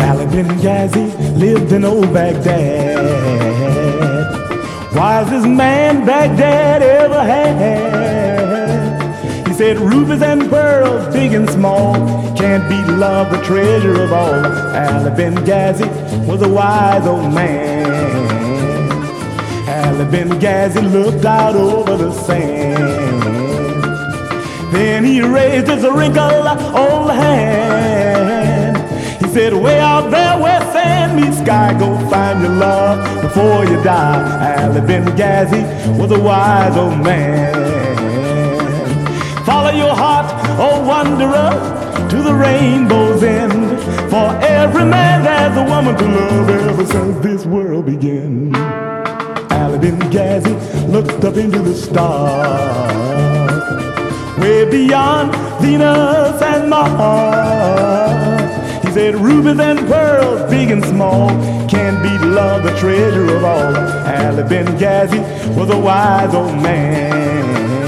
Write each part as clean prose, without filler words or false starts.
Ali Benghazi lived in old Baghdad. Wisest man Baghdad ever had. He said rubies and pearls, big and small, can't beat love, the treasure of all. Ali Benghazi was a wise old man. Ali Benghazi looked out over the sand. Then he raised his wrinkled old hand. He said, way out there where sand meets sky, go find your love before you die. Ali Benghazi was a wise old man. Follow your heart, oh wanderer, to the rainbow's end. For every man has a woman to love ever since this world began. Ali Benghazi looked up into the stars, way beyond Venus and Mars. He said rubies and pearls, big and small, can't beat love, the treasure of all. Ali Benghazi was a wise old man.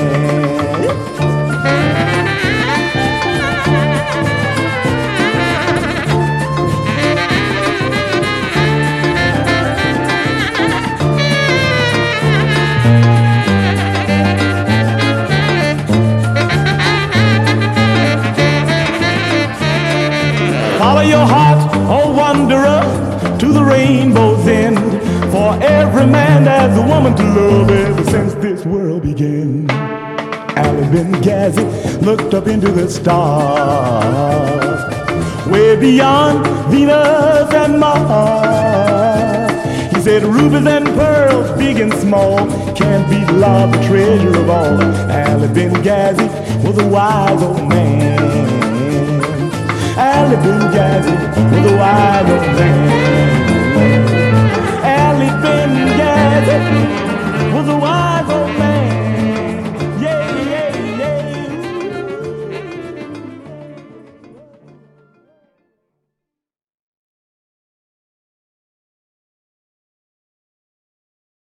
Follow your heart, oh wanderer, to the rainbow's end. For every man has a woman to love ever since this world began. Ali Benghazi looked up into the stars, way beyond Venus and Mars. He said rubies and pearls, big and small, can't beat love, the treasure of all. Ali Benghazi was a wise old man. Ali Benghazi was a wise old man.